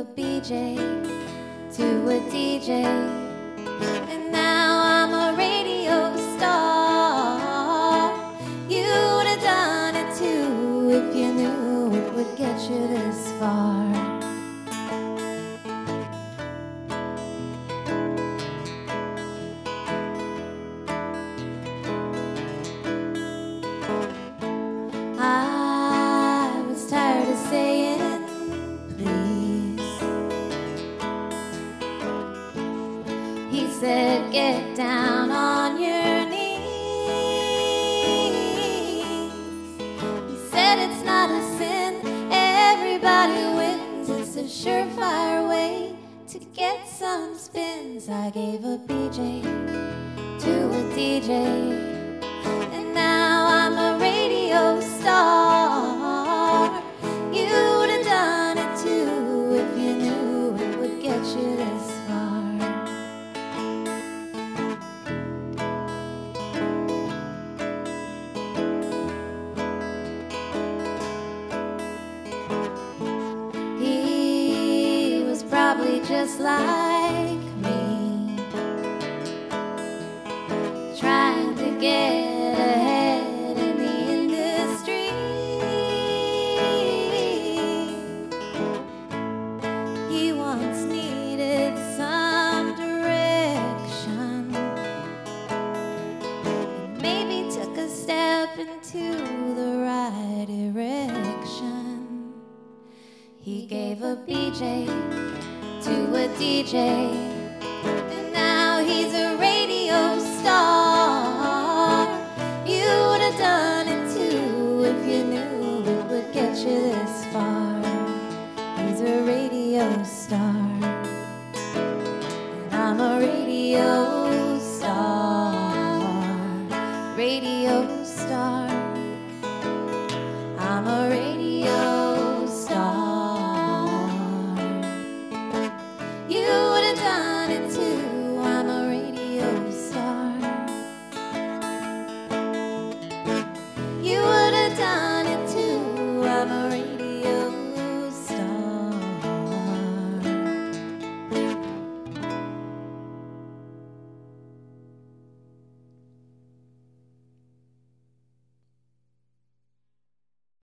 a BJ to a DJ, and now I'm a radio star. You'd have done it too if you knew it would get you this far. I was tired of saying please. He said, get down on your knees. He said it's not a sin, everybody wins. It's a surefire way to get some spins. I gave a BJ to a DJ, and now I'm a radio star. You'd have done it too if you knew it would get you this far. He was probably just like me, trying to get ahead in the industry. He once needed some direction, and maybe took a step into the right direction. He gave a BJ to a DJ, and now he's a radio star. You'd have done it too if you knew it would get you this far. He's a radio star, and I'm a radio star. Radio